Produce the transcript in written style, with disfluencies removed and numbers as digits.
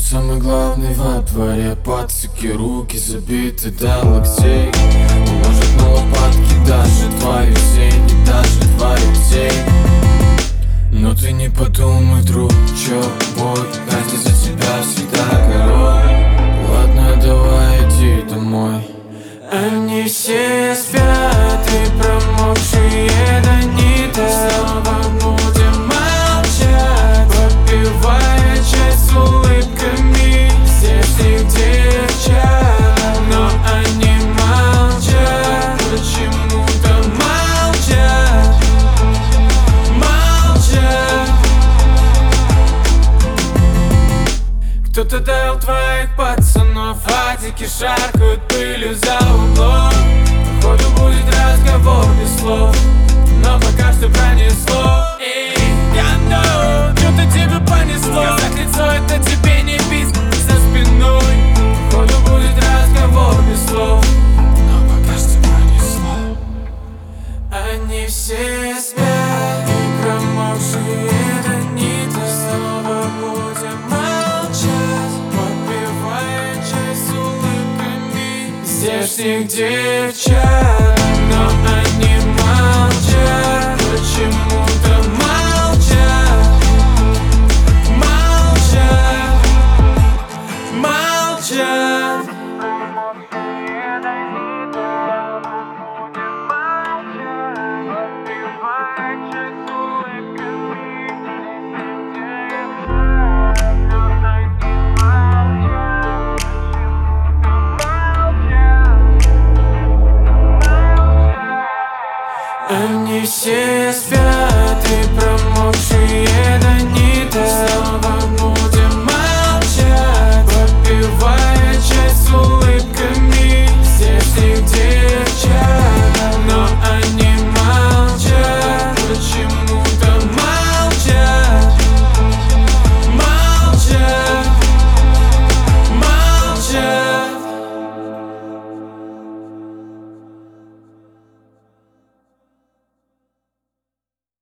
Тут самый главный во дворе. Пацаки, руки забиты до локтей. Уложит на лопатки даже твою тень, даже твою тень. Но ты не подумай, друг, чё, бой, Настя за тебя всегда король. Ладно, давай иди домой. Они все спят, и промокшие до снова будем молчать, попивая чай с улыбками здешних девчат. Но они молчат, почему-то молчат, молчат. Кто-то дал твоих пацанов, адики шаркают пылью за углом. Походу будет разговор без слов, но пока что пронесло. И я know, что-то тебе понесло. Сказать лицо, это тебе не пить за спиной. Походу будет разговор без слов, но пока что пронесло. Они все спят, и промокшие до нита снова будем молчать, попивая чай с улыбками здешних девчат. Но они молчат, почему-то молчат, молчат, молчат. Они все спят, и промокшие